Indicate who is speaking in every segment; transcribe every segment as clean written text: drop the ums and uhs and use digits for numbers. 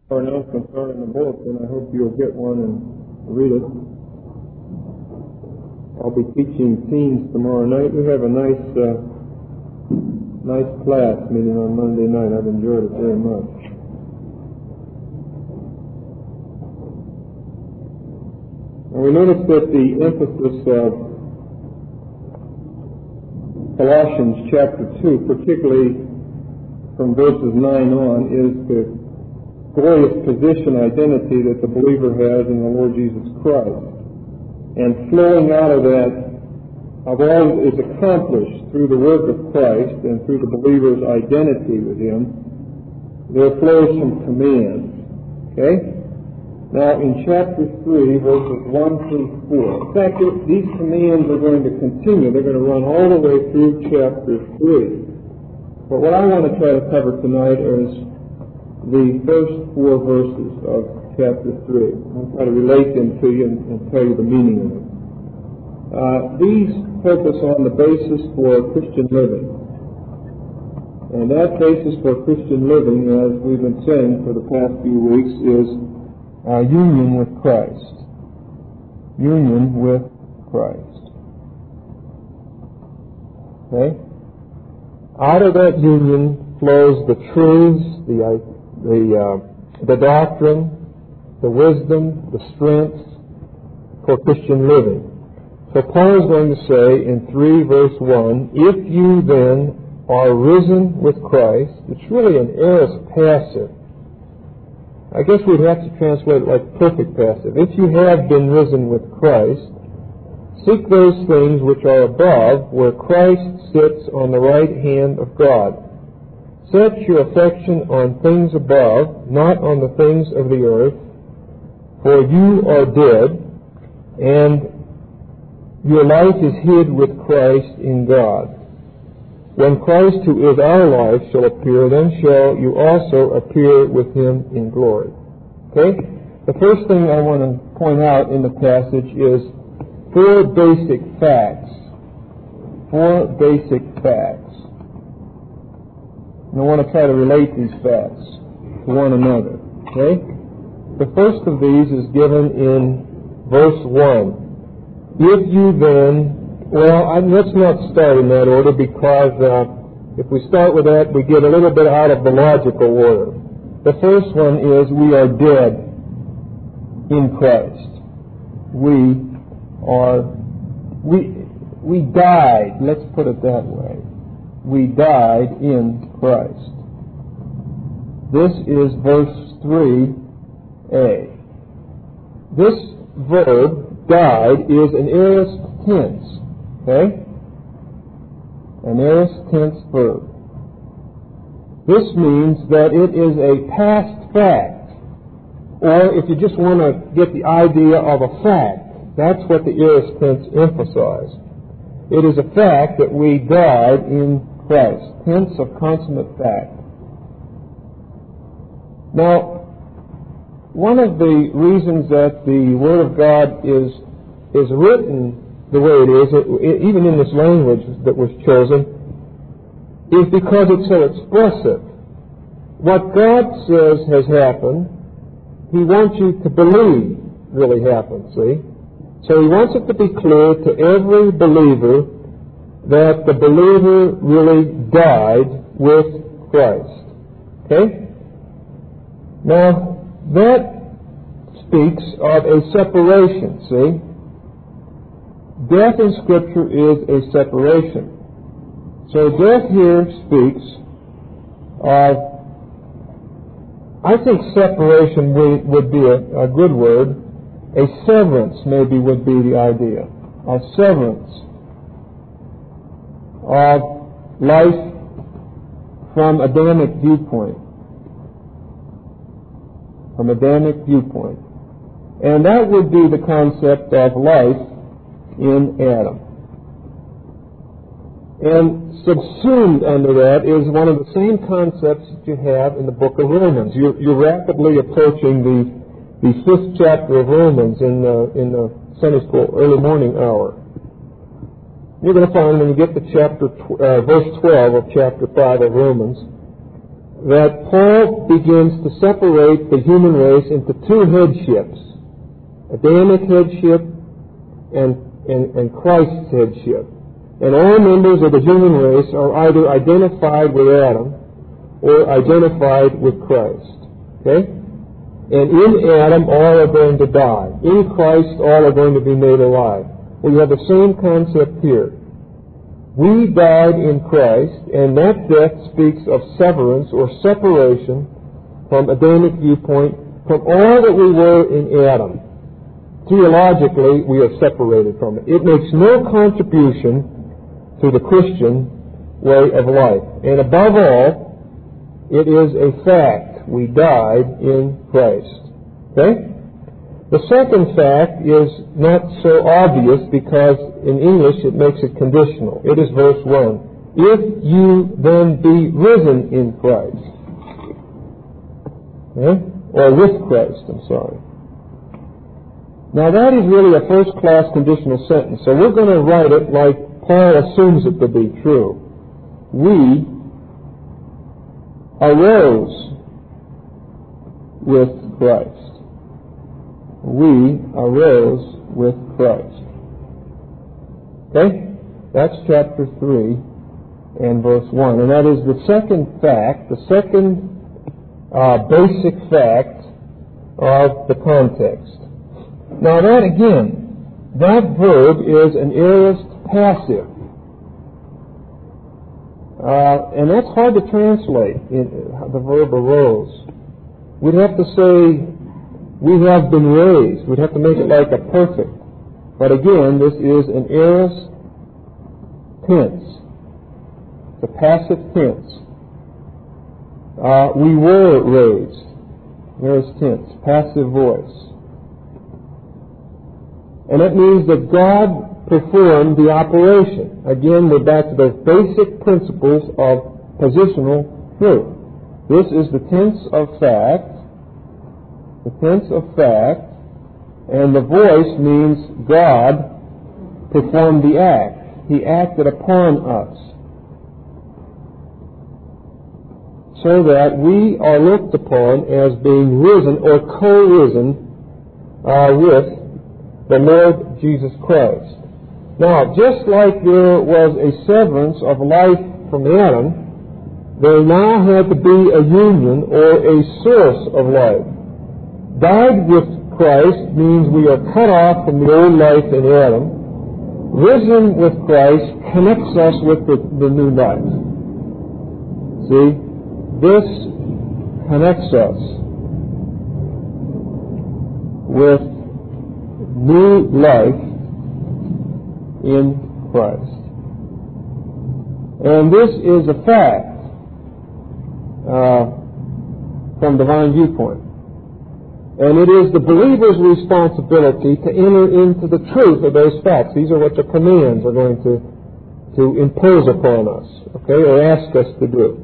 Speaker 1: Our announcements are in the bulletin. I hope you'll get one and read it. I'll be teaching teens tomorrow night. We have a nice class meeting on Monday night. I've enjoyed it very much. And we notice that the emphasis of Colossians chapter 2, particularly from verses 9 on, is the glorious position identity that the believer has in the Lord Jesus Christ. And flowing out of that, of all that is accomplished through the work of Christ and through the believer's identity with Him, there flows some commands. Okay? Now, in chapter 3, verses 1 through 4, in fact, these commands are going to continue. They're going to run all the way through chapter 3. But what I want to try to cover tonight is the first 4 verses of chapter 3. I'll try to relate them to you and tell you the meaning of them. These focus on the basis for Christian living. And that basis for Christian living, as we've been saying for the past few weeks, is union with Christ. Union with Christ. Okay? Out of that union flows the truths, the doctrine, the wisdom, the strength for Christian living. So Paul is going to say in 3 verse 1, if you then are risen with Christ, it's really an aorist passive. I guess we'd have to translate it like perfect passive. If you have been risen with Christ, seek those things which are above, where Christ sits on the right hand of God. Set your affection on things above, not on the things of the earth, for you are dead, and your life is hid with Christ in God. When Christ, who is our life, shall appear, then shall you also appear with Him in glory. Okay? The first thing I want to point out in the passage is 4 basic facts. 4 basic facts. And I want to try to relate these facts to one another. Okay? The first of these is given in verse 1. If you then, let's not start in that order, because if we start with that, we get a little bit out of the logical order. The first one is we are dead in Christ. We died, let's put it that way. We died in Christ. This is verse 3a. This verb, died, is an aorist tense. Okay? An aorist tense verb. This means that it is a past fact. Or if you just want to get the idea of a fact, that's what the aorist tense emphasizes. It is a fact that we died in Christ. Tense of consummate fact. Now, one of the reasons that the Word of God is written the way it is, even in this language that was chosen, is because it's so expressive. What God says has happened, He wants you to believe really happened, see? So He wants it to be clear to every believer that the believer really died with Christ. Okay? Now, that speaks of a separation, see? Death in Scripture is a separation. So death here speaks of, I think separation would be a good word. A severance maybe would be the idea. A severance of life from Adamic viewpoint. From Adamic viewpoint. And that would be the concept of life in Adam. And subsumed under that is one of the same concepts that you have in the book of Romans. You're rapidly approaching the 5th chapter of Romans in the Sunday school early morning hour. You're going to find when you get to verse 12 of chapter 5 of Romans, that Paul begins to separate the human race into two headships, Adamic headship and Christ's headship. And all members of the human race are either identified with Adam or identified with Christ. Okay? And in Adam, all are going to die. In Christ, all are going to be made alive. We have the same concept here. We died in Christ, and that death speaks of severance or separation from Adamic viewpoint from all that we were in Adam. Theologically, we are separated from it. It makes no contribution to the Christian way of life. And above all, it is a fact. We died in Christ. Okay? The second fact is not so obvious because in English it makes it conditional. It is verse 1. If you then be risen in Christ. Okay? Or with Christ, I'm sorry. Now that is really a first-class conditional sentence, so we're going to write it like Paul assumes it to be true. We arose with Christ. We arose with Christ. Okay? That's chapter 3 and verse 1. And that is the second fact, the second basic fact of the context. Now that again, that verb is an aorist passive. And that's hard to translate, the verb arose. We'd have to say, we have been raised. We'd have to make it like a perfect. But again, this is an aorist tense. It's a passive tense. We were raised. Aorist tense, passive voice. And that means that God performed the operation. Again, we're back to those basic principles of positional truth. This is the tense of fact. The tense of fact, and the voice means God performed the act. He acted upon us. So that we are looked upon as being risen or co-risen with the Lord Jesus Christ. Now, just like there was a severance of life from Adam, there now had to be a union or a source of life. Died with Christ means we are cut off from the old life in Adam. Risen with Christ connects us with the new life. See? This connects us with new life in Christ. And this is a fact from divine viewpoint. And it is the believer's responsibility to enter into the truth of those facts. These are what the commands are going to impose upon us, okay, or ask us to do.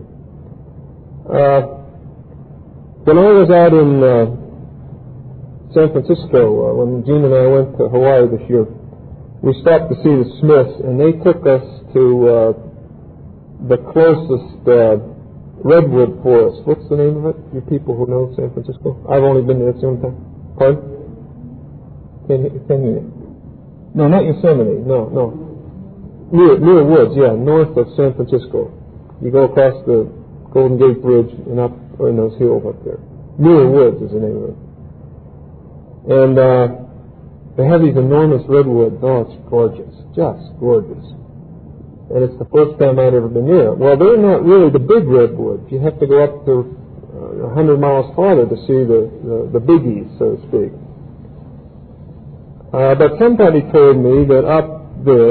Speaker 1: When I was out in San Francisco, when Gene and I went to Hawaii this year, we stopped to see the Smiths, and they took us to the closest redwood forest. What's the name of it? You people who know San Francisco? I've only been there the only time. Pardon? No, not Yosemite. No. Near Woods, yeah, north of San Francisco. You go across the Golden Gate Bridge and up in those hills up there. Near Woods is the name of it. And they have these enormous redwoods. Oh, it's gorgeous. Just gorgeous. And it's the first time I'd ever been near it. Well, they're not really the big redwoods. You have to go up to 100 miles farther to see the biggies, so to speak. But somebody told me that up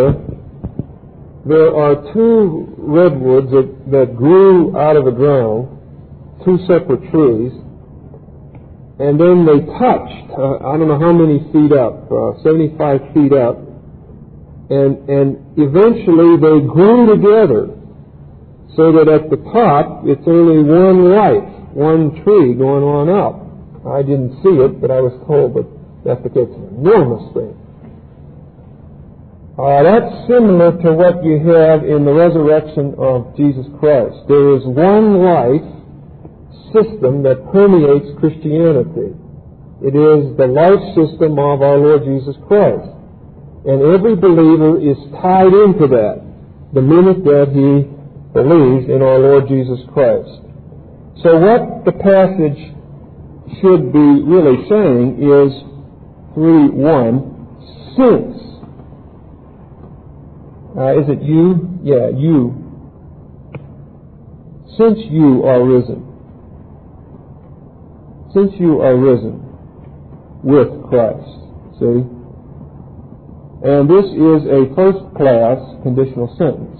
Speaker 1: there are two redwoods that grew out of the ground, two separate trees, and then they touched, I don't know how many feet up, 75 feet up, and eventually they grew together so that at the top it's only one life, one tree going on up. I didn't see it, but I was told that that's an enormous thing. That's similar to what you have in the resurrection of Jesus Christ. There is one life system that permeates Christianity. It is the life system of our Lord Jesus Christ. And every believer is tied into that the minute that he believes in our Lord Jesus Christ. So what the passage should be really saying is 3:1, since. Is it you? Yeah, you. Since you are risen. Since you are risen with Christ. See? And this is a first-class conditional sentence.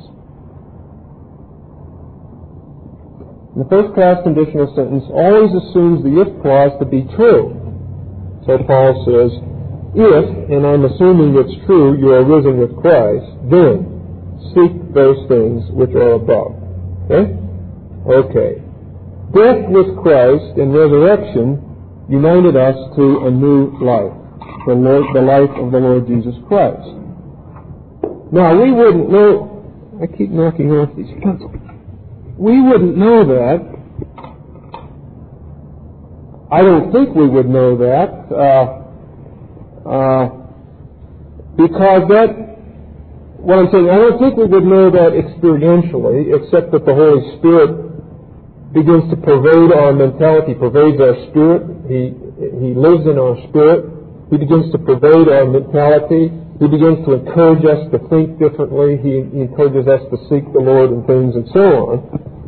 Speaker 1: The first-class conditional sentence always assumes the if clause to be true. So Paul says, if, and I'm assuming it's true, you are risen with Christ, then seek those things which are above. Okay? Okay. Death with Christ and resurrection united us to a new life, the life of the Lord Jesus Christ. Now, we wouldn't know, I keep knocking off these pencils. We wouldn't know that. I don't think we would know that, because what I'm saying, I don't think we would know that experientially, except that the Holy Spirit begins to pervade our mentality, pervades our spirit. He lives in our spirit. He begins to pervade our mentality. He begins to encourage us to think differently. He encourages us to seek the Lord and things and so on.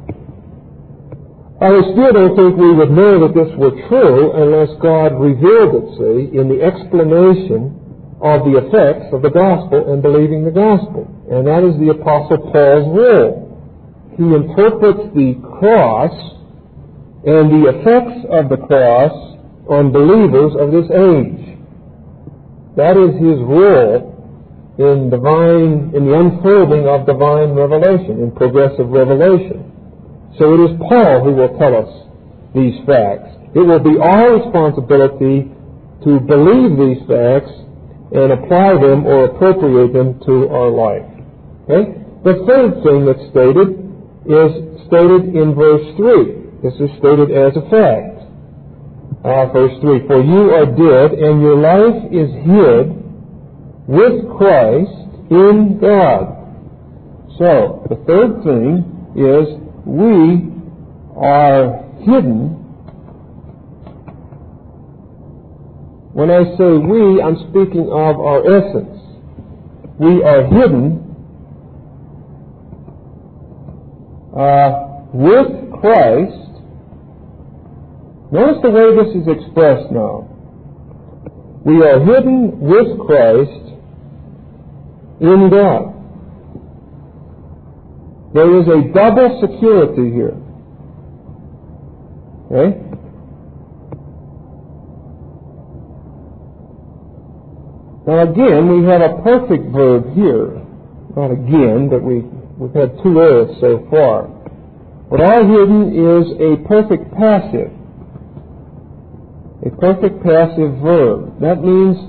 Speaker 1: I still don't think we would know that this were true unless God revealed it, see, in the explanation of the effects of the gospel and believing the gospel. And that is the Apostle Paul's role. He interprets the cross and the effects of the cross on believers of this age. That is his role in the unfolding of divine revelation, in progressive revelation. So it is Paul who will tell us these facts. It will be our responsibility to believe these facts and apply them or appropriate them to our life. Okay? The third thing that's stated is stated in verse 3. This is stated as a fact. Verse 3, for you are dead, and your life is hid with Christ in God. So, the third thing is we are hidden. When I say we, I'm speaking of our essence. We are hidden with Christ. Notice the way this is expressed now. We are hidden with Christ in God. There is a double security here. Okay? Now again, we have a perfect verb here. Not again, but we've had two errors so far. But our hidden is a perfect passive. A perfect passive verb. That means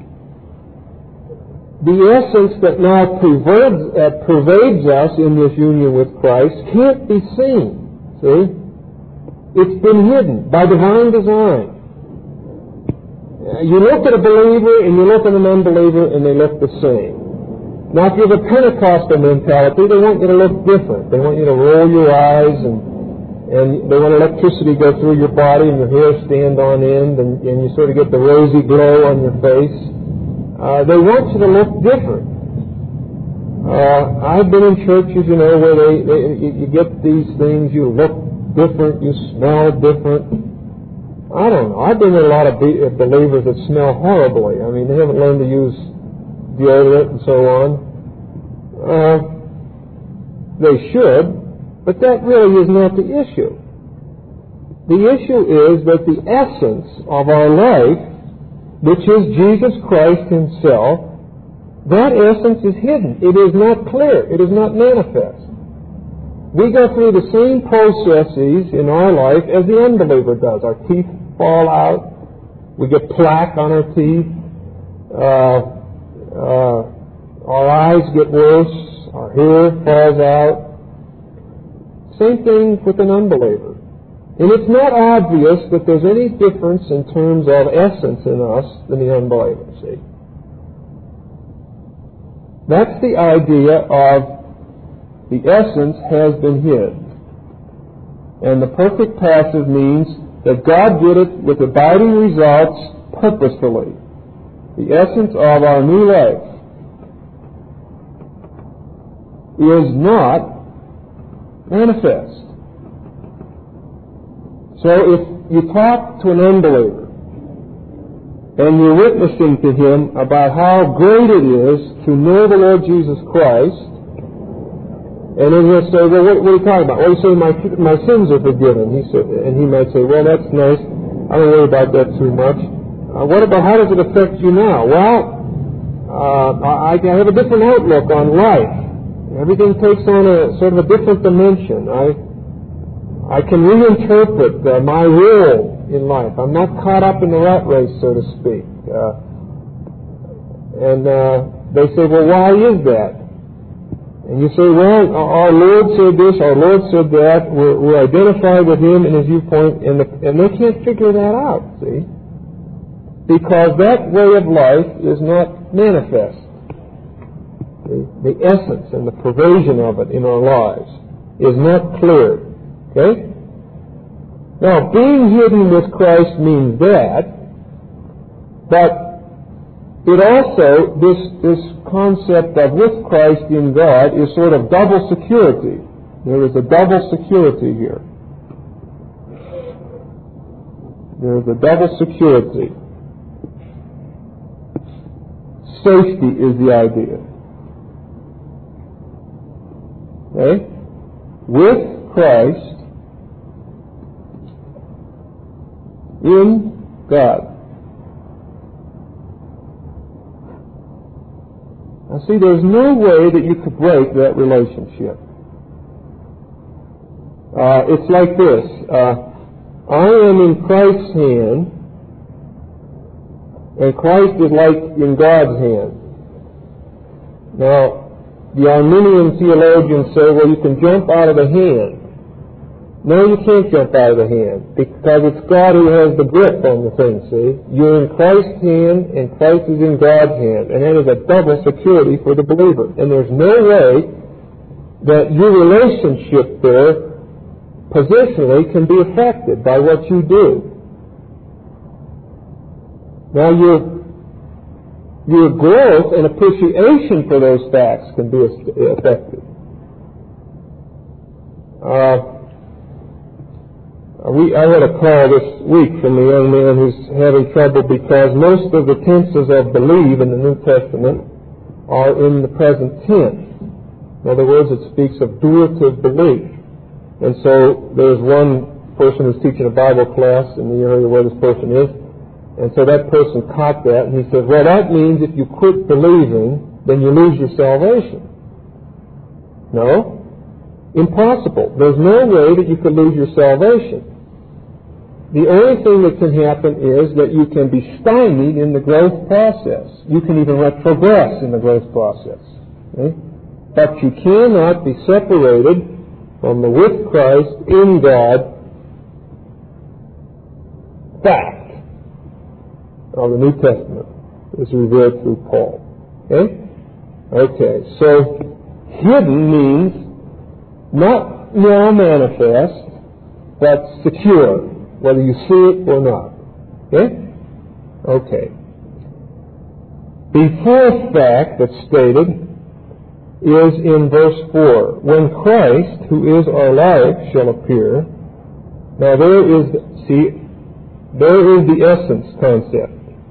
Speaker 1: the essence that now pervades us in this union with Christ can't be seen. See? It's been hidden by divine design. You look at a believer and you look at an unbeliever and they look the same. Now, if you have a Pentecostal mentality, they want you to look different. They want you to roll your eyes and they want electricity to go through your body and your hair stand on end and you sort of get the rosy glow on your face. They want you to look different. I've been in churches, where you get these things, you look different, you smell different. I don't know. I've been in a lot of believers that smell horribly. I mean, they haven't learned to use deodorant and so on. They should. But that really is not the issue. The issue is that the essence of our life, which is Jesus Christ Himself, that essence is hidden. It is not clear. It is not manifest. We go through the same processes in our life as the unbeliever does. Our teeth fall out. We get plaque on our teeth. Our eyes get worse. Our hair falls out. Same thing with an unbeliever. And it's not obvious that there's any difference in terms of essence in us than the unbeliever, see? That's the idea of the essence has been hid. And the perfect passive means that God did it with abiding results purposefully. The essence of our new life is not manifest. So if you talk to an unbeliever and you're witnessing to him about how great it is to know the Lord Jesus Christ, and then he'll say, well, what are you talking about? Well, you say, my sins are forgiven. And he might say, well, that's nice. I don't worry about that too much. What about, how does it affect you now? Well, I have a different outlook on life. Everything takes on a sort of a different dimension. I can reinterpret my role in life. I'm not caught up in the rat race, so to speak. And they say, well, why is that? And you say, well, our Lord said this, our Lord said that. We're identified with Him in His viewpoint, and they can't figure that out, see? Because that way of life is not manifest. The essence and the pervasion of it in our lives is not clear. Okay? Now, being hidden with Christ means that, but it also, this concept of with Christ in God is sort of double security. There is a double security here. There is a double security. Safety is the idea. Okay? With Christ in God. Now see, there's no way that you could break that relationship. It's like this. I am in Christ's hand, and Christ is like in God's hand. Now, the Arminian theologians say, well, you can jump out of the hand. No, you can't jump out of the hand, because it's God who has the grip on the thing, see? You're in Christ's hand, and Christ is in God's hand, and that is a double security for the believer. And there's no way that your relationship there, positionally, can be affected by what you do. Now, your growth and appreciation for those facts can be affected. I had a call this week from a young man who's having trouble because most of the tenses of believe in the New Testament are in the present tense. In other words, it speaks of durative belief. And so there's one person who's teaching a Bible class in the area where this person is, and so that person caught that, and he said, well, that means if you quit believing, then you lose your salvation. No? Impossible. There's no way that you could lose your salvation. The only thing that can happen is that you can be stymied in the growth process. You can even retrogress in the growth process. Okay? But you cannot be separated from the with Christ in God fact of the New Testament is revealed through Paul. Okay? Okay, so hidden means not now manifest, but secure, whether you see it or not. Okay? Okay. The fourth fact that's stated is in verse 4. When Christ, who is our life, shall appear. Now there is the essence concept.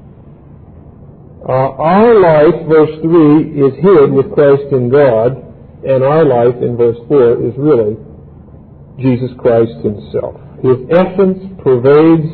Speaker 1: Our life, verse 3, is hid with Christ in God, and our life, in verse 4, is really Jesus Christ Himself. His essence pervades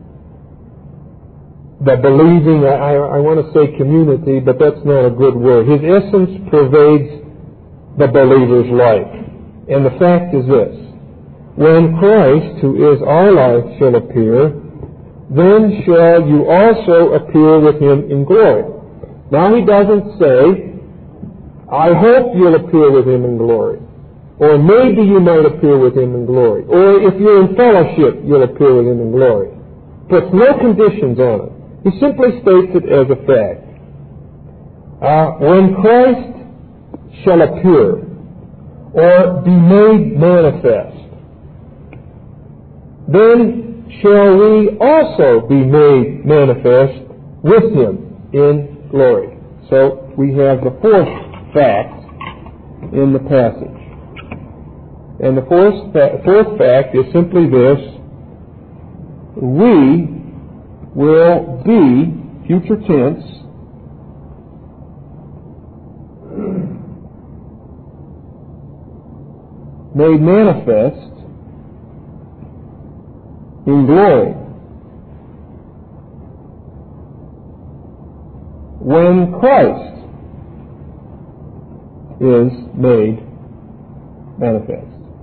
Speaker 1: the believing, I want to say community, but that's not a good word. His essence pervades the believer's life. And the fact is this: when Christ, who is our life, shall appear, then shall you also appear with Him in glory. Now He doesn't say, I hope you'll appear with Him in glory. Or maybe you might appear with him in glory. Or if you're in fellowship, you'll appear with him in glory. Puts no conditions on it. He simply states it as a fact. When Christ shall appear, or be made manifest, then shall we also be made manifest with him in glory. So we have the fourth fact in the passage. And the fourth fact is simply this: we will be, future tense, made manifest in glory when Christ is made manifest.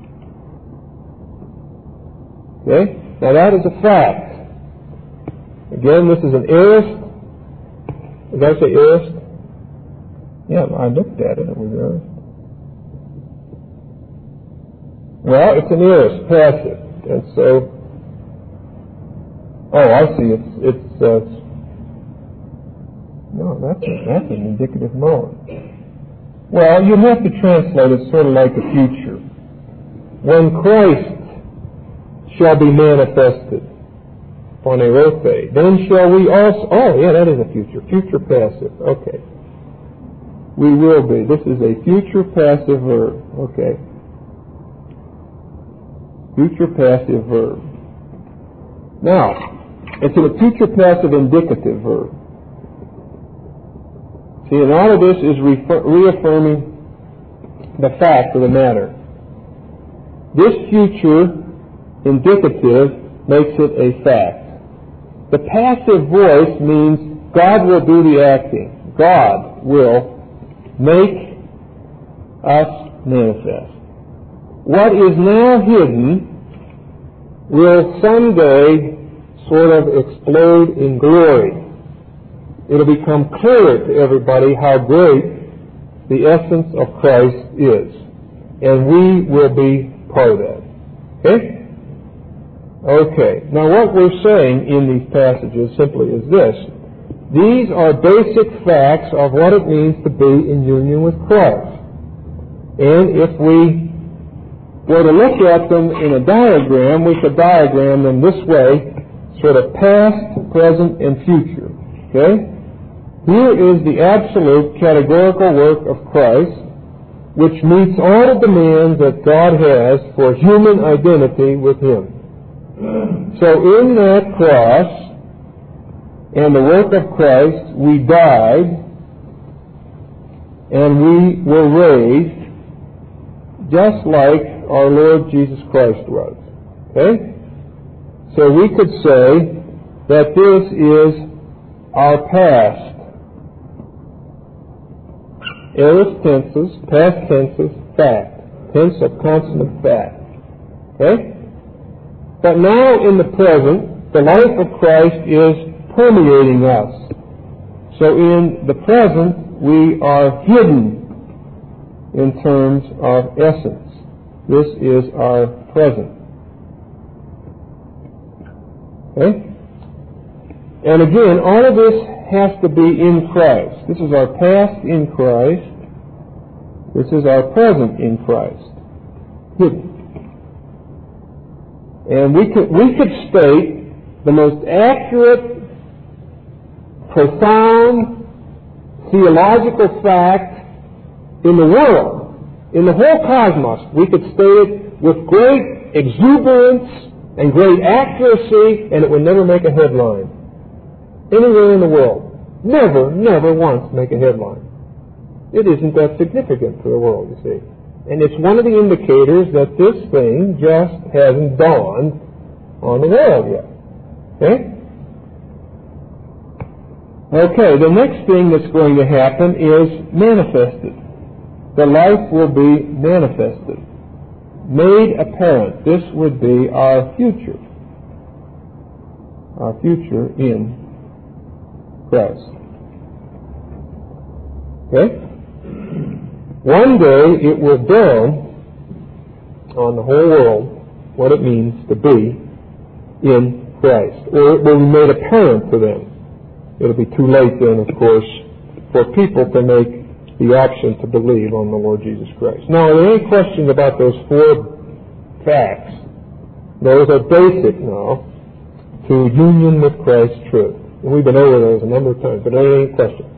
Speaker 1: Okay? Now that is a fact. Again, this is an aorist. Did I say aorist? Yeah, I looked at it. It was aorist. Well, it's an aorist, passive. And so, oh, I see. No, that's an indicative mode. Well, you have to translate it sort of like the future. When Christ shall be manifested, phanerothe, then shall we also, oh yeah, that is a future passive, okay. We will be. This is a future passive verb, okay. Future passive verb. Now, it's a future passive indicative verb. See, and all of this is reaffirming the fact of the matter. This future indicative makes it a fact. The passive voice means God will do the acting. God will make us manifest. What is now hidden will someday sort of explode in glory. It'll become clear to everybody how great the essence of Christ is. And we will be part of that. Okay? Okay. Now what we're saying in these passages simply is this. These are basic facts of what it means to be in union with Christ. And if we were to look at them in a diagram, we could diagram them this way, sort of past, present, and future. Okay? Here is the absolute categorical work of Christ, which meets all the demands that God has for human identity with Him. So in that cross and the work of Christ, we died and we were raised just like our Lord Jesus Christ was. Okay? So we could say that this is our past. Aorist tenses, past tenses, fact. Tense of consonant fact. Okay? But now in the present, the life of Christ is permeating us. So in the present, we are hidden in terms of essence. This is our present. Okay? And again, all of this has to be in Christ. This is our past in Christ. This is our present in Christ. Hidden. And we could state the most accurate, profound, theological fact in the world, in the whole cosmos. We could state it with great exuberance and great accuracy, and it would never make a headline. Anywhere in the world. Never once make a headline. It isn't that significant for the world, you see. And it's one of the indicators that this thing just hasn't dawned on the world yet. Okay? Okay, the next thing that's going to happen is manifested. The life will be manifested. Made apparent. This would be our future. Our future in Christ. Okay? One day it will dawn on the whole world what it means to be in Christ, or it will be made apparent to them. It'll be too late then, of course, for people to make the option to believe on the Lord Jesus Christ. Now, are there any questions about those four facts? Those are basic now to union with Christ's truth. And we've been over those a number of times, but are there any questions?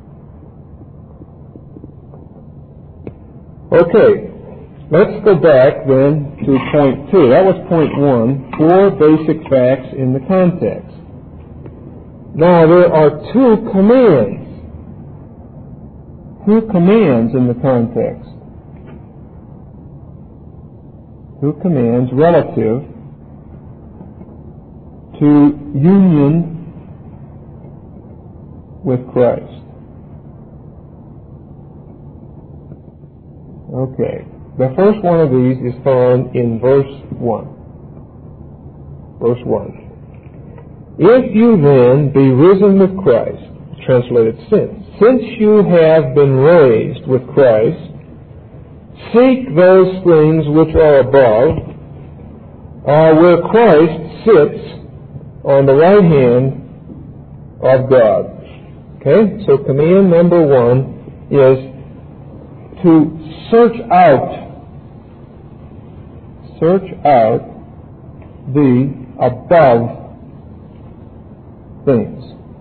Speaker 1: Okay, let's go back then to point 2. That was point 1, 4 basic facts in the context. Now, there are 2 commands. 2 commands in the context. 2 commands relative to union with Christ. Okay. The first one of these is found in verse 1. Verse 1. If you then be risen with Christ, translated since you have been raised with Christ, seek those things which are above, where Christ sits on the right hand of God. Okay? So command number 1 is to search out the above things.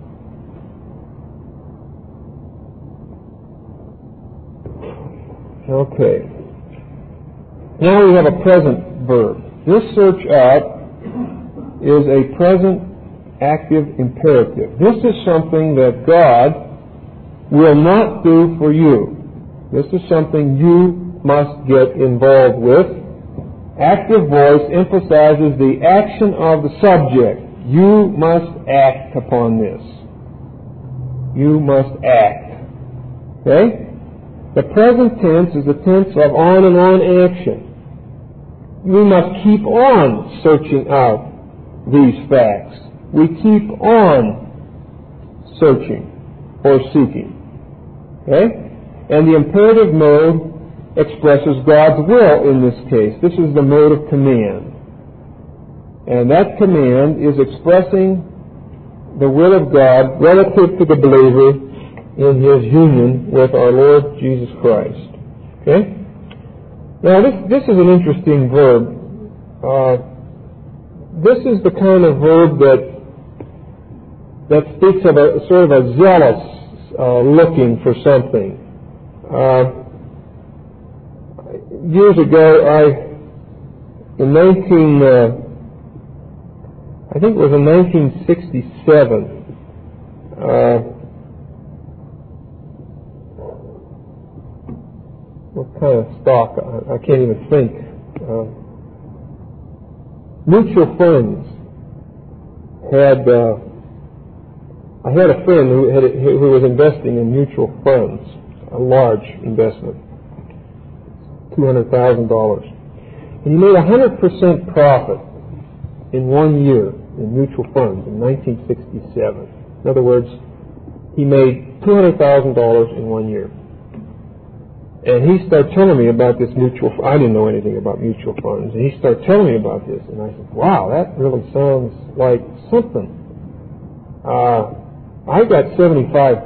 Speaker 1: Okay. Now we have a present verb. This search out is a present active imperative. This is something that God will not do for you. This is something you must get involved with. Active voice emphasizes the action of the subject. You must act upon this. You must act. Okay? The present tense is the tense of on and on action. We must keep on searching out these facts. We keep on searching or seeking. Okay? And the imperative mode expresses God's will in this case. This is the mode of command. And that command is expressing the will of God relative to the believer in his union with our Lord Jesus Christ. Okay? Now this is an interesting verb. This is the kind of verb that speaks of a sort of a zealous looking for something. Years ago, I think it was in 1967, what kind of stock? I can't even think. Mutual funds I had a friend who was investing in mutual funds, a large investment, $200,000. And he made 100% profit in 1 year in mutual funds in 1967. In other words, he made $200,000 in 1 year. And he started telling me about this mutual fund. I didn't know anything about mutual funds. And he started telling me about this. And I said, wow, that really sounds like something. I got $75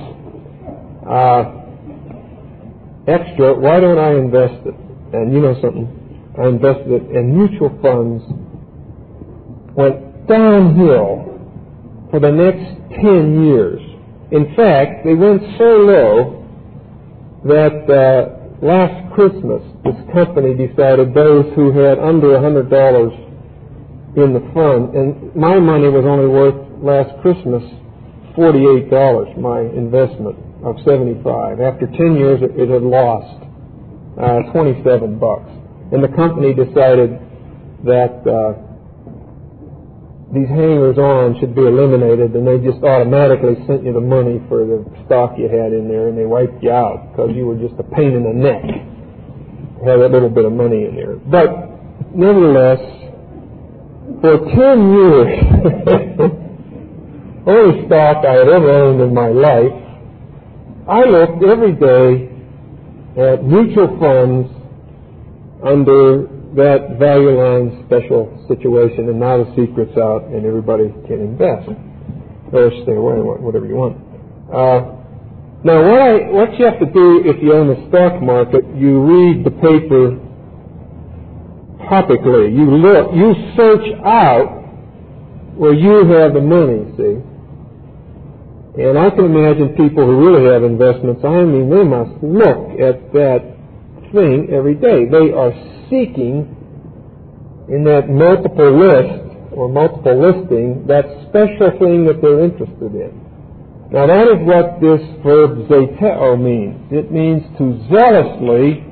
Speaker 1: extra. Why don't I invest it? And you know something? I invested it, and mutual funds went downhill for the next 10 years. In fact, they went so low that last Christmas, this company decided those who had under $100 in the fund, and my money was only worth last Christmas $48, my investment of $75. After 10 years, it had lost $27. And the company decided that these hangers-on should be eliminated, and they just automatically sent you the money for the stock you had in there, and they wiped you out because you were just a pain in the neck. You had that little bit of money in there. But nevertheless, for 10 years, only stock I had ever owned in my life, I looked every day at mutual funds under that value line special situation, and now the secret's out and everybody can invest. Or stay away, whatever you want. Now, what you have to do if you own the stock market, you read the paper topically. You search out where you have the money, see. And I can imagine people who really have investments, I mean, they must look at that thing every day. They are seeking in that multiple list or multiple listing that special thing that they're interested in. Now that is what this verb zeteo means. It means to zealously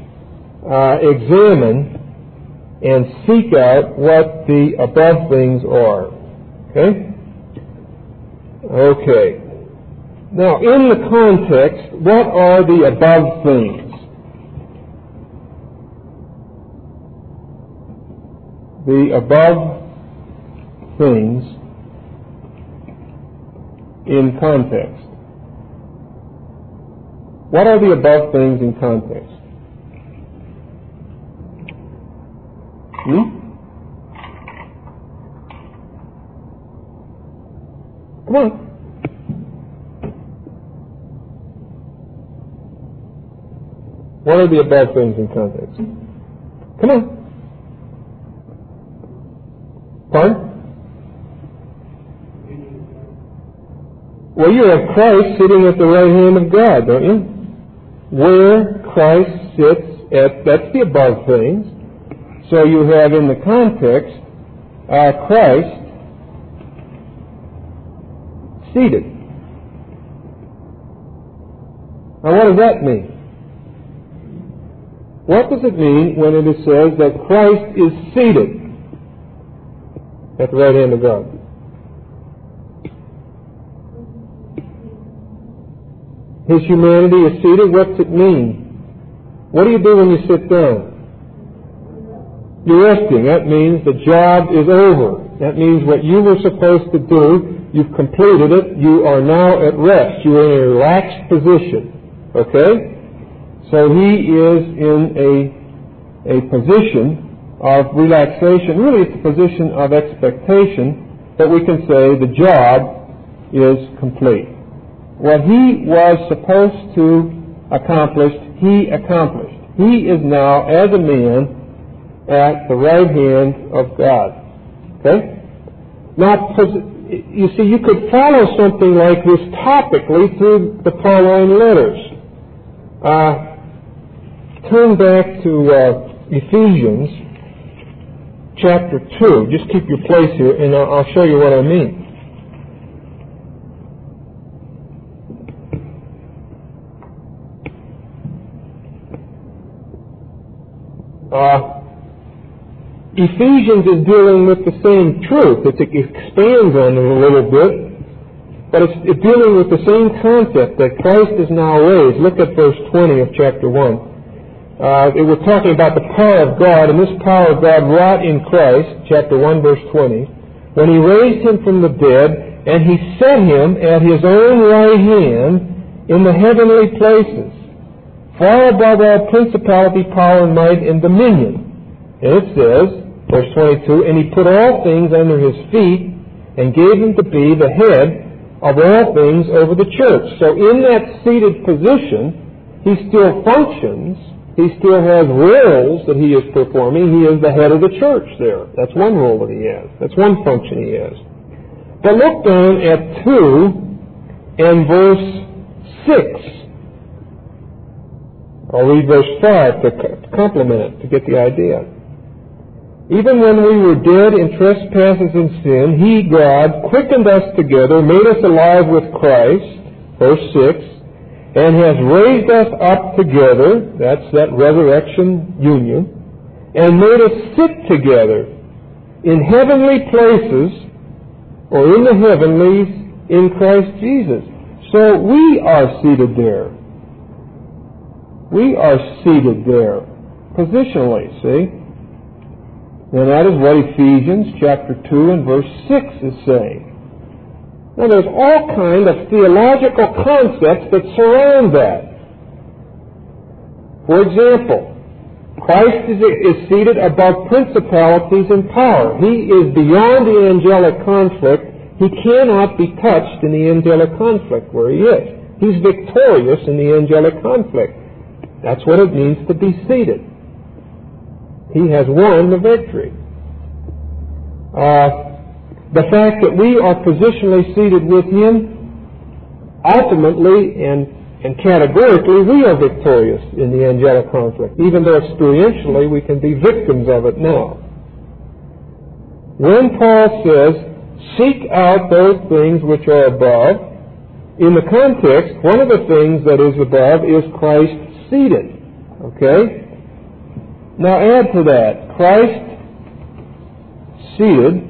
Speaker 1: examine and seek out what the above things are. Okay? Okay. Now, in the context, what are the above things? The above things in context. What are the above things in context? Come on. What are the above things in context? Come on. Pardon? Well, you have Christ sitting at the right hand of God, don't you? Where Christ sits that's the above things. So you have in the context, Christ seated. Now what does that mean? What does it mean when it says that Christ is seated at the right hand of God? His humanity is seated. What's it mean? What do you do when you sit down? You're resting. That means the job is over. That means what you were supposed to do, you've completed it. You are now at rest. You are in a relaxed position. Okay? So he is in a position of relaxation. Really, it's a position of expectation that we can say the job is complete. What he was supposed to accomplish, he accomplished. He is now, as a man, at the right hand of God. Okay? Now, you see, you could follow something like this topically through the Pauline letters. Turn back to Ephesians chapter 2. Just keep your place here, and I'll show you what I mean. Ephesians is dealing with the same truth. It expands on it a little bit, but it's dealing with the same concept that Christ is now raised. Look at verse 20 of chapter 1. It was talking about the power of God, and this power of God wrought in Christ, chapter 1, verse 20, when he raised him from the dead, and he set him at his own right hand in the heavenly places, far above all principality, power, and might, and dominion. And it says, verse 22, and he put all things under his feet, and gave him to be the head of all things over the church. So in that seated position, he still functions. He still has roles that he is performing. He is the head of the church there. That's one role that he has. That's one function he has. But look down at 2 and verse 6. I'll read verse 5 to complement it, to get the idea. Even when we were dead in trespasses and sin, he, God, quickened us together, made us alive with Christ, verse 6, and has raised us up together, that's that resurrection union, and made us sit together in heavenly places, or in the heavenlies, in Christ Jesus. So we are seated there. We are seated there, positionally, see? And that is what Ephesians chapter 2 and verse 6 is saying. Now there's all kind of theological concepts that surround that. For example, Christ is seated above principalities and power. He is beyond the angelic conflict. He cannot be touched in the angelic conflict where he is. He's victorious in the angelic conflict. That's what it means to be seated. He has won the victory. The fact that we are positionally seated with him, ultimately and categorically, we are victorious in the angelic conflict, even though experientially we can be victims of it now. When Paul says, seek out those things which are above, in the context, one of the things that is above is Christ seated. Okay? Now add to that, Christ seated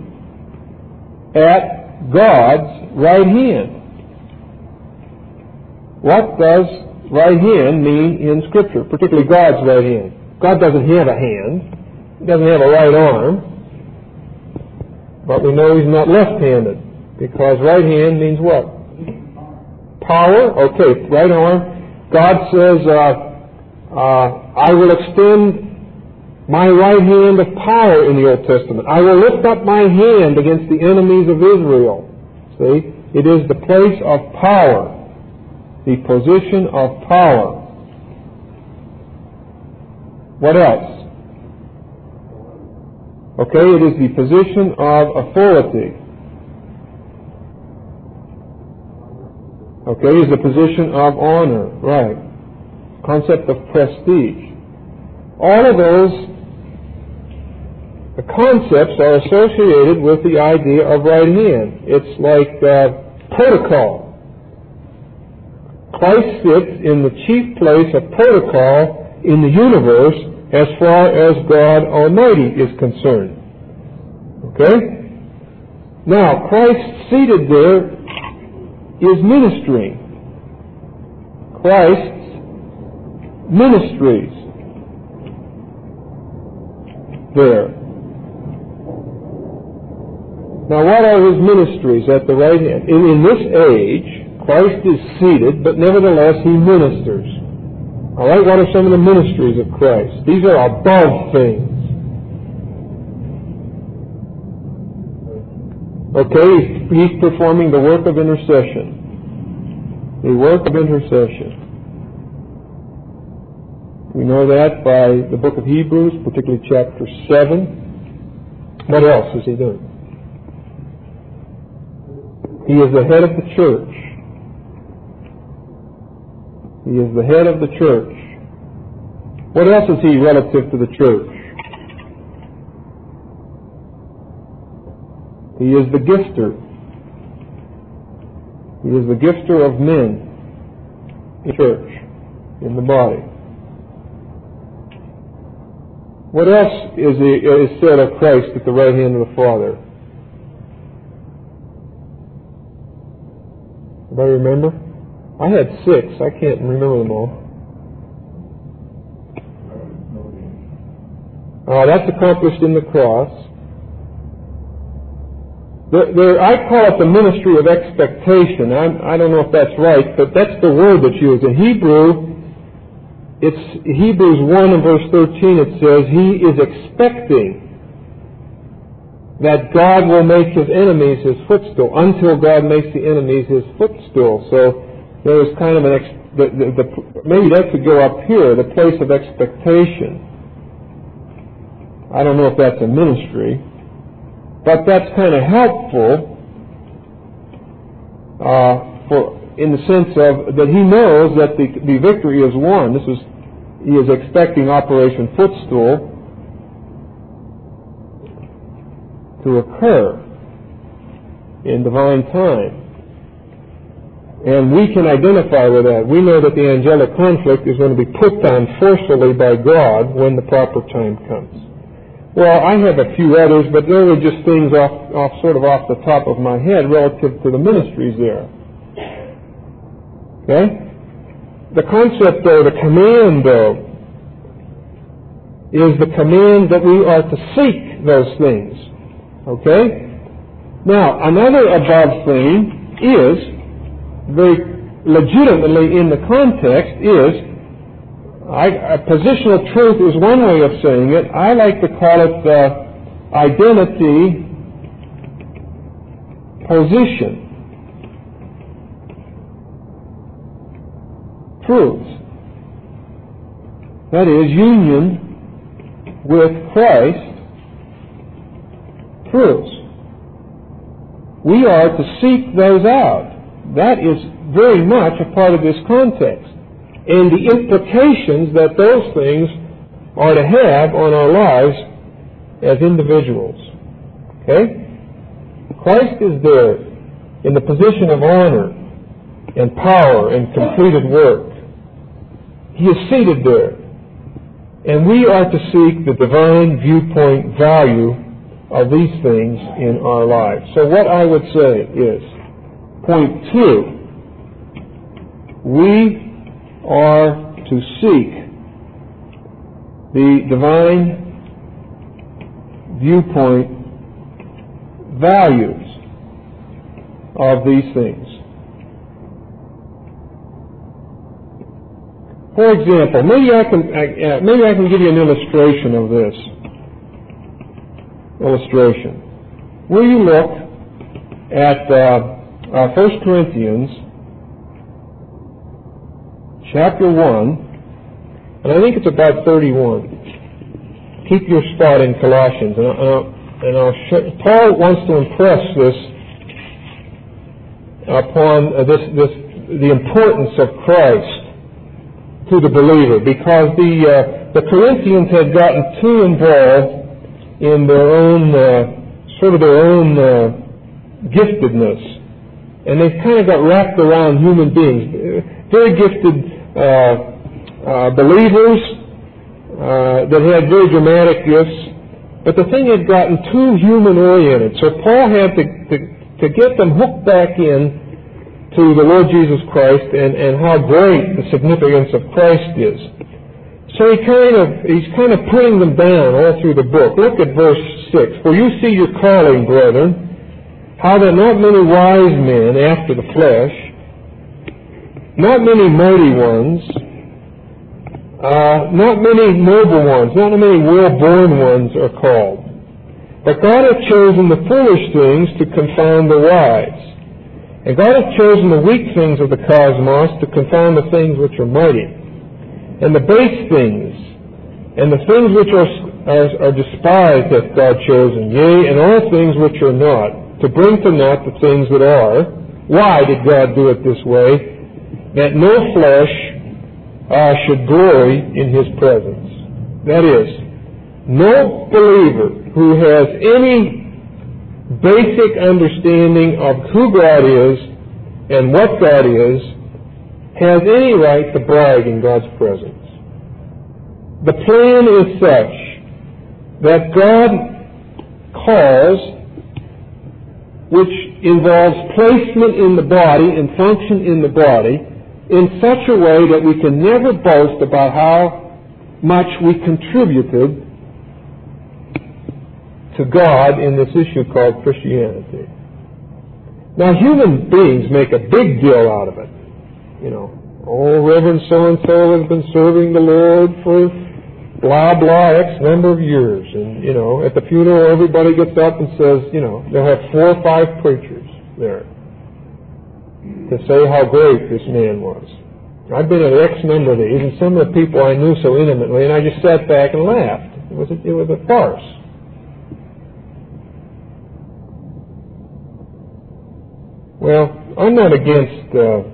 Speaker 1: at God's right hand. What does right hand mean in Scripture, particularly God's right hand? God doesn't have a hand. He doesn't have a right arm. But we know he's not left-handed, because right hand means what? Power. Okay, right arm. God says, I will extend my right hand of power in the Old Testament. I will lift up my hand against the enemies of Israel. See? It is the place of power. The position of power. What else? Okay, it is the position of authority. Okay, it is the position of honor. Right. Concept of prestige. All of those concepts are associated with the idea of right hand. It's like protocol. Christ sits in the chief place of protocol in the universe as far as God Almighty is concerned. Okay? Now, Christ seated there is ministering. Christ's ministries there. Now, what are his ministries at the right hand? In this age, Christ is seated, but nevertheless he ministers. All right, what are some of the ministries of Christ? These are above things. Okay, he's performing the work of intercession. The work of intercession. We know that by the book of Hebrews, particularly chapter 7. What else is he doing? He is the head of the church. He is the head of the church. What else is he relative to the church? He is the gifter. He is the gifter of men in the church, in the body. What else is said of Christ at the right hand of the Father? Anybody remember? I had 6. I can't remember them all. That's accomplished in the cross. I call it the ministry of expectation. I don't know if that's right, but that's the word that's used. In Hebrew, it's Hebrews 1 and verse 13, it says, he is expecting that God will make his enemies his footstool, until God makes the enemies his footstool. So there is kind of maybe that could go up here, the place of expectation. I don't know if that's a ministry, but that's kind of helpful in the sense of that he knows that the victory is won. He is expecting Operation Footstool to occur in divine time. And we can identify with that. We know that the angelic conflict is going to be put down forcefully by God when the proper time comes. Well, I have a few others, but they were just things off the top of my head relative to the ministries there. Okay? The concept, though, the command, though, is the command that we are to seek those things. Okay? Now, another above thing is, very legitimately in the context, is Positional truth is one way of saying it. I like to call it identity position truths. That is, union with Christ truths. We are to seek those out. That is very much a part of this context. And the implications that those things are to have on our lives as individuals. Okay? Christ is there in the position of honor and power and completed work. He is seated there. And we are to seek the divine viewpoint value of these things in our lives. So what I would say is, point 2, we are to seek the divine viewpoint values of these things. For example, maybe I can give you an illustration of this. Illustration. Will you look at 1 Corinthians chapter 1, and I think it's about 31. Keep your spot in Colossians, Paul wants to impress this upon the importance of Christ to the believer, because the Corinthians had gotten too involved in their own giftedness, and they've kind of got wrapped around human beings. Very gifted believers that had very dramatic gifts, but the thing had gotten too human-oriented. So Paul had to get them hooked back in to the Lord Jesus Christ and how great the significance of Christ is. So he's kind of putting them down all through the book. Look at verse 6. For you see your calling, brethren, how that not many wise men after the flesh, not many mighty ones, not many noble ones, not many well-born ones are called. But God hath chosen the foolish things to confound the wise. And God hath chosen the weak things of the cosmos to confound the things which are mighty, and the base things, and the things which are despised hath God chosen, yea, and all things which are not, to bring to naught the things that are. Why did God do it this way? That no flesh should glory in His presence. That is, no believer who has any basic understanding of who God is and what God is has any right to brag in God's presence. The plan is such that God calls, which involves placement in the body and function in the body, in such a way that we can never boast about how much we contributed to God in this issue called Christianity. Now, human beings make a big deal out of it. You know, oh, Reverend so-and-so has been serving the Lord for blah, blah, X number of years. And, you know, at the funeral, everybody gets up and says, you know, they'll have 4 or 5 preachers there to say how great this man was. I've been at X number of these, and some of the people I knew so intimately, and I just sat back and laughed. It was a farce. Well, I'm not against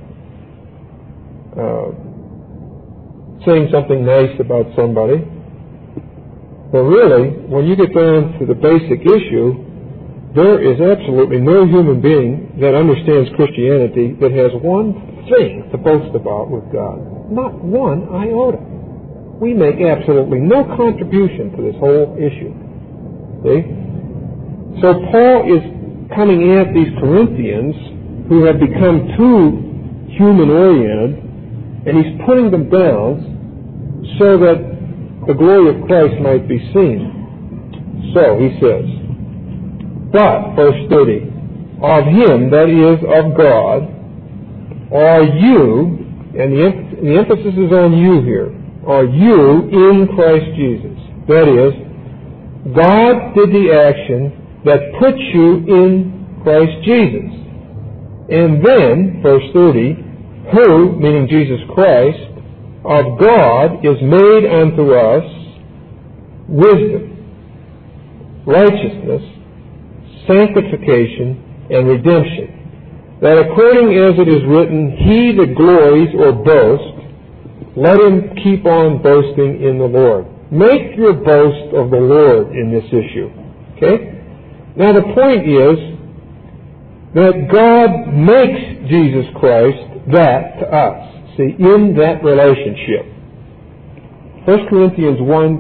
Speaker 1: saying something nice about somebody, but really, when you get down to the basic issue, there is absolutely no human being that understands Christianity that has one thing to boast about with God. Not one iota. We make absolutely no contribution to this whole issue. See? So Paul is coming at these Corinthians who have become too human-oriented, and he's putting them down so that the glory of Christ might be seen. So, he says, but, verse 30, of Him, that is, of God, are you, and the emphasis is on you here, are you in Christ Jesus. That is, God did the action that puts you in Christ Jesus. And then, verse 30, who, meaning Jesus Christ, of God is made unto us wisdom, righteousness, sanctification, and redemption, that according as it is written, he that glories or boasts, let him keep on boasting in the Lord. Make your boast of the Lord in this issue. Okay? Now the point is that God makes Jesus Christ that to us. See, in that relationship. 1 Corinthians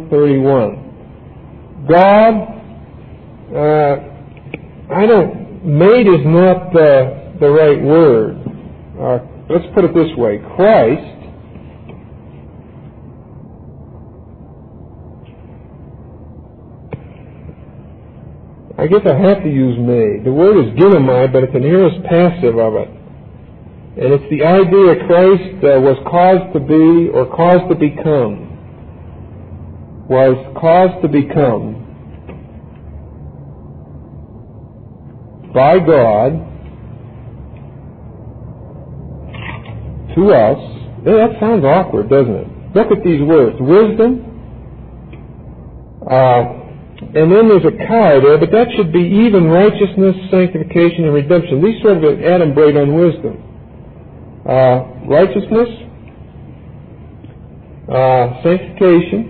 Speaker 1: 1:31. God, made is not the right word. Let's put it this way. Christ I guess I have to use made. The word is ginomai, but it's an aorist passive of it. And it's the idea Christ was caused to be or caused to become. Was caused to become by God to us. That sounds awkward, doesn't it? Look at these words. Wisdom, and then there's a chi there, but that should be even righteousness, sanctification, and redemption. These sort of adumbrate on wisdom. Righteousness, sanctification,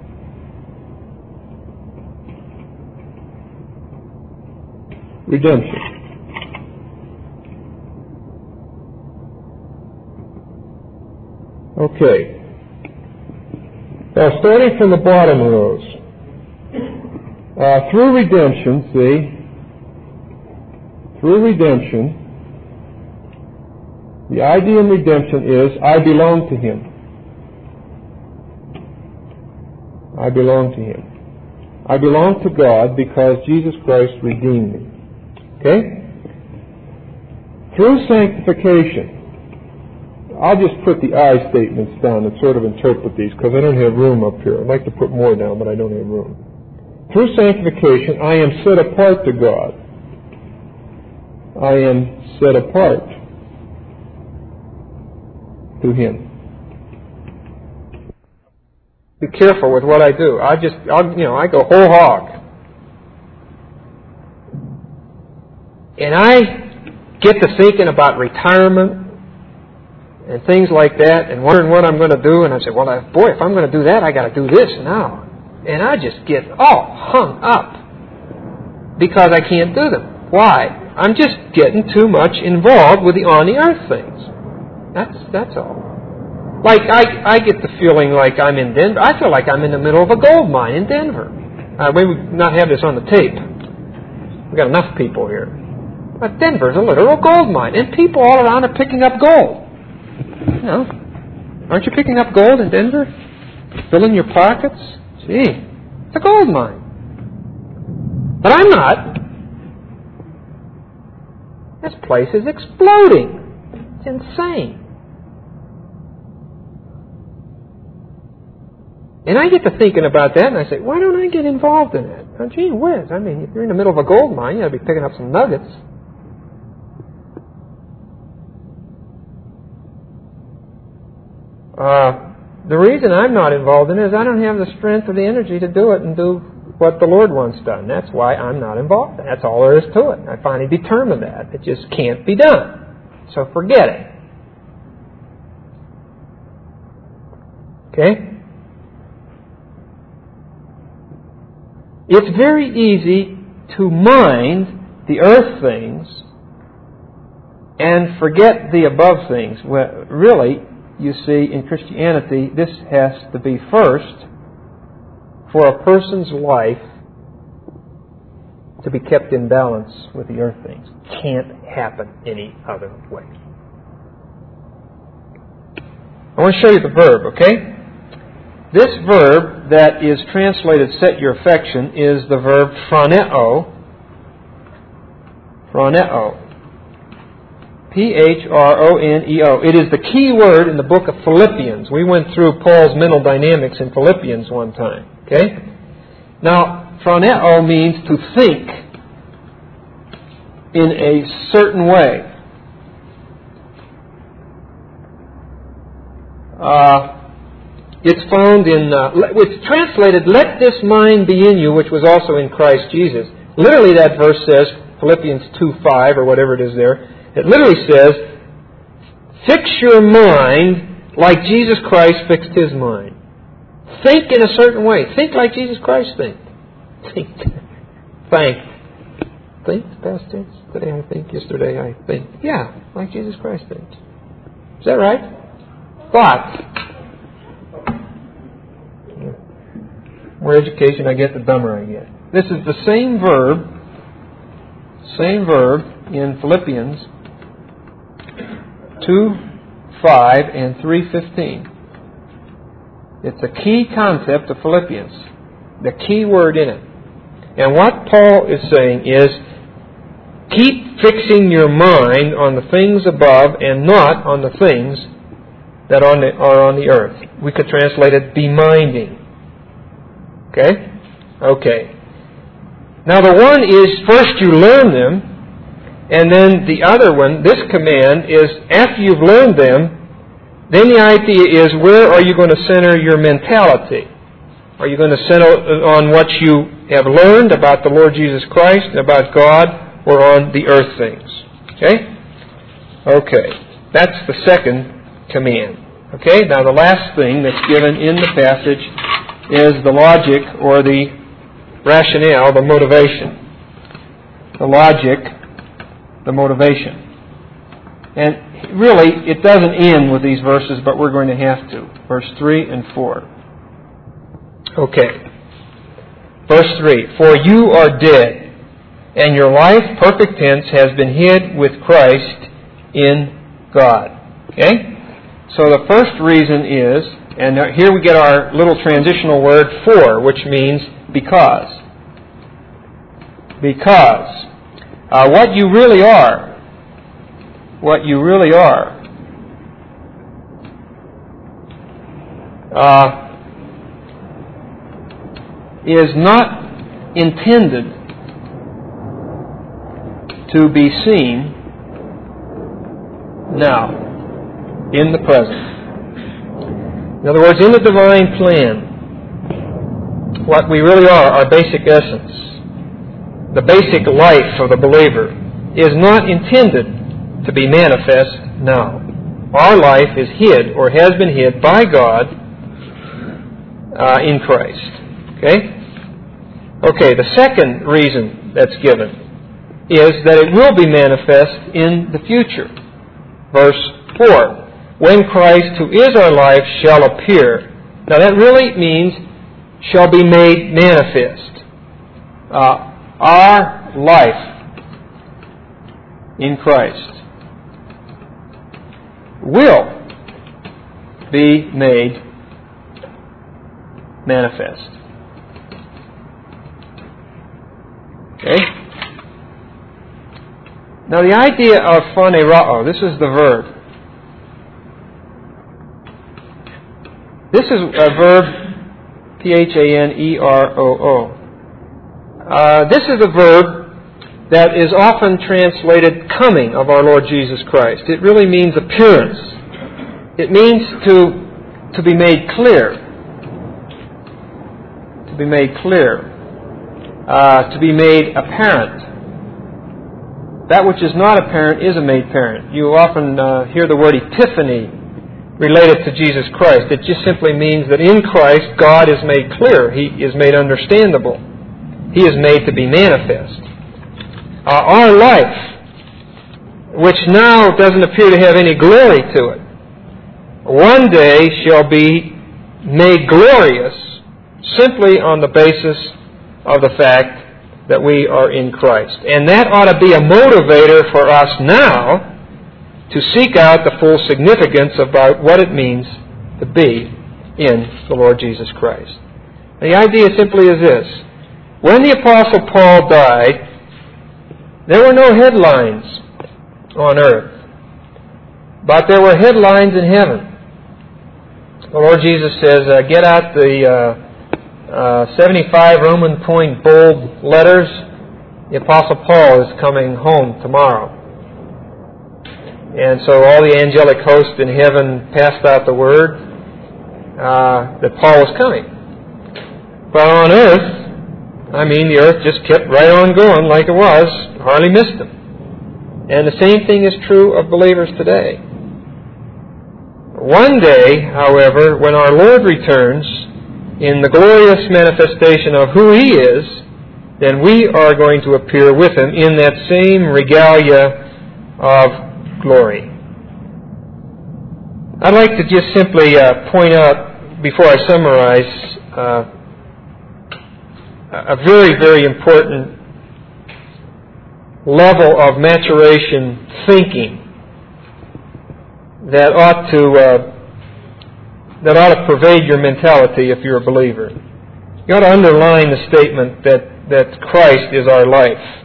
Speaker 1: redemption. Okay. Now, starting from the bottom of those. Through redemption, through redemption, the idea in redemption is, I belong to Him. I belong to Him. I belong to God because Jesus Christ redeemed me. Okay? Through sanctification, I'll just put the I statements down and sort of interpret these because I don't have room up here. I'd like to put more down, but I don't have room. Through sanctification, I am set apart to God. I am set apart to Him. Be careful with what I do. I go whole hog. And I get to thinking about retirement and things like that and wondering what I'm going to do. And I say, well, if I'm going to do that, I got to do this now. And I just get all hung up because I can't do them. Why? I'm just getting too much involved with the on-the-earth things. That's all. Like, I get the feeling like I'm in Denver. I feel like I'm in the middle of a gold mine in Denver. We would not have this on the tape. We've got enough people here. But Denver's a literal gold mine. And people all around are picking up gold. You know, aren't you picking up gold in Denver? Filling your pockets? Gee, it's a gold mine. But I'm not. This place is exploding. It's insane. And I get to thinking about that, and I say, why don't I get involved in it? Oh, gee whiz. I mean, if you're in the middle of a gold mine, you ought to be picking up some nuggets. The reason I'm not involved in it is I don't have the strength or the energy to do it and do what the Lord wants done. That's why I'm not involved. That's all there is to it. I finally determined that. It just can't be done. So forget it. Okay? It's very easy to mind the earth things and forget the above things. Well, really, you see, in Christianity, this has to be first for a person's life to be kept in balance with the earth things. Can't happen any other way. I want to show you the verb, okay? This verb that is translated set your affection is the verb phroneo. Phroneo. P-H-R-O-N-E-O. It is the key word in the book of Philippians. We went through Paul's mental dynamics in Philippians one time. Okay? Now, phroneo means to think in a certain way. It's found in, it's translated, "Let this mind be in you, which was also in Christ Jesus." Literally that verse says, Philippians 2:5 or whatever it is there, it literally says, fix your mind like Jesus Christ fixed His mind. Think in a certain way. Think like Jesus Christ think. Think. Think, past tense. Today I think, yesterday I think. Yeah, like Jesus Christ thinks. Is that right? Thought. The more education I get, the dumber I get. This is the same verb in Philippians 2:5 and 3:15. It's a key concept of Philippians, the key word in it. And what Paul is saying is, keep fixing your mind on the things above and not on the things that are on the earth. We could translate it, be minding. Okay? Okay. Now the one is, first you learn them, and then the other one, this command, is after you've learned them, then the idea is, where are you going to center your mentality? Are you going to center on what you have learned about the Lord Jesus Christ and about God, or on the earth things? Okay? Okay. That's the second command. Okay? Now the last thing that's given in the passage is the logic, or the rationale, the motivation. The logic, the motivation. And really, it doesn't end with these verses, but we're going to have to. Verse 3 and 4. Okay. Verse 3. For you are dead, and your life, perfect tense, has been hid with Christ in God. Okay? So the first reason is, and here we get our little transitional word, for, which means because. Because. What you really are, is not intended to be seen now, in the present. In other words, in the divine plan, what we really are, our basic essence, the basic life of the believer, is not intended to be manifest now. Our life is hid, or has been hid, by God in Christ. Okay? Okay, the second reason that's given is that it will be manifest in the future. Verse 4. When Christ, who is our life, shall appear. Now that really means shall be made manifest. Our life in Christ will be made manifest. Okay? Now the idea of phanerao, this is the verb. This is a verb, P-H-A-N-E-R-O-O. This is a verb that is often translated coming of our Lord Jesus Christ. It really means appearance. It means to be made clear. To be made clear. To be made apparent. That which is not apparent is made apparent. You often hear the word epiphany related to Jesus Christ. It just simply means that in Christ, God is made clear. He is made understandable. He is made to be manifest. Our life, which now doesn't appear to have any glory to it, one day shall be made glorious simply on the basis of the fact that we are in Christ. And that ought to be a motivator for us now to seek out the full significance about what it means to be in the Lord Jesus Christ. The idea simply is this. When the Apostle Paul died, there were no headlines on earth.
Speaker 2: But there were headlines in heaven. The Lord Jesus says, get out the 75 Roman point bold letters. The Apostle Paul is coming home tomorrow. And so all the angelic host in heaven passed out the word that Paul was coming. But on earth, the earth just kept right on going like it was, hardly missed him. And the same thing is true of believers today. One day, however, when our Lord returns in the glorious manifestation of who He is, then we are going to appear with Him in that same regalia of glory. I'd like to just simply point out, before I summarize, a very, very important level of maturation thinking that ought to pervade your mentality if you're a believer. You ought to underline the statement that Christ is our life.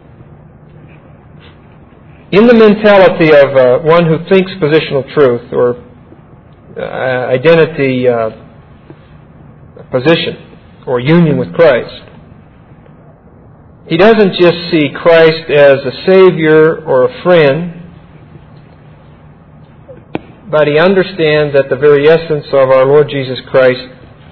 Speaker 2: In the mentality of one who thinks positional truth or identity position or union with Christ, he doesn't just see Christ as a Savior or a friend, but he understands that the very essence of our Lord Jesus Christ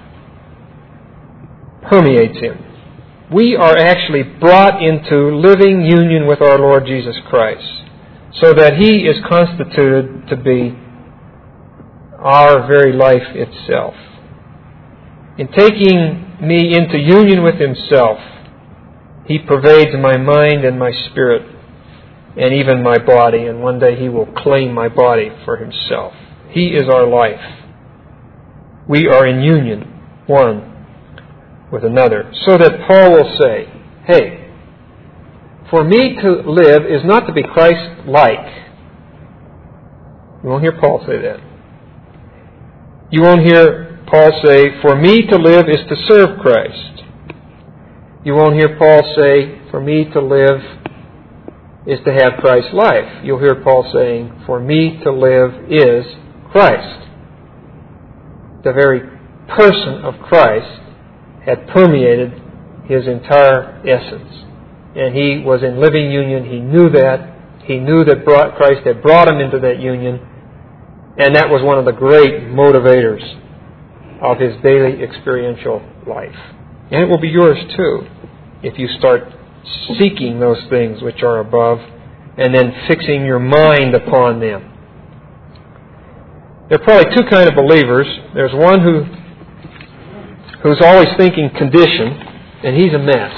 Speaker 2: permeates him. We are actually brought into living union with our Lord Jesus Christ, so that He is constituted to be our very life itself. In taking me into union with Himself, He pervades my mind and my spirit and even my body, and one day He will claim my body for Himself. He is our life. We are in union, one with another, so that Paul will say, hey, for me to live is not to be Christ-like. You won't hear Paul say that. You won't hear Paul say, for me to live is to serve Christ. You won't hear Paul say, for me to live is to have Christ's life. You'll hear Paul saying, for me to live is Christ. The very person of Christ had permeated His entire essence. And He was in living union. He knew that. He knew that Christ had brought him into that union. And that was one of the great motivators of his daily experiential life. And it will be yours too, if you start seeking those things which are above and then fixing your mind upon them. There are probably two kinds of believers. There's one who's always thinking condition, and he's a mess.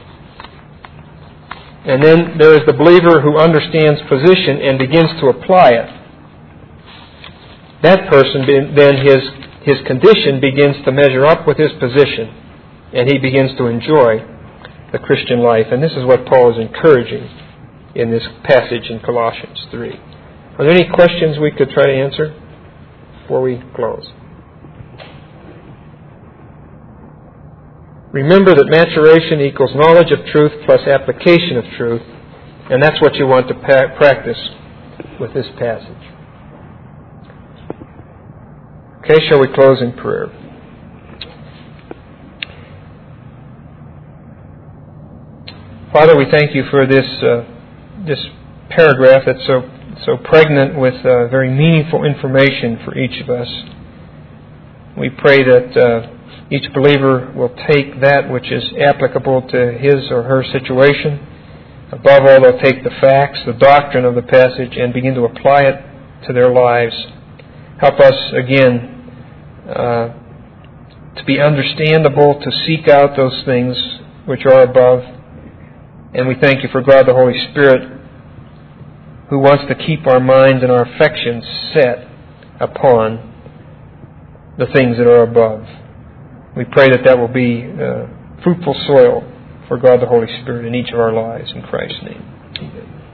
Speaker 2: And then there is the believer who understands position and begins to apply it. That person, then his condition begins to measure up with his position, and he begins to enjoy the Christian life. And this is what Paul is encouraging in this passage in Colossians 3. Are there any questions we could try to answer before we close? Remember that maturation equals knowledge of truth plus application of truth, and that's what you want to practice with this passage. Okay, shall we close in prayer? Father, we thank You for this paragraph that's so pregnant with very meaningful information for each of us. We pray that each believer will take that which is applicable to his or her situation. Above all, they'll take the facts, the doctrine of the passage, and begin to apply it to their lives. Help us again to be understandable, to seek out those things which are above. And we thank You for God the Holy Spirit, who wants to keep our minds and our affections set upon the things that are above. We pray that will be fruitful soil for God the Holy Spirit in each of our lives. In Christ's name. Amen.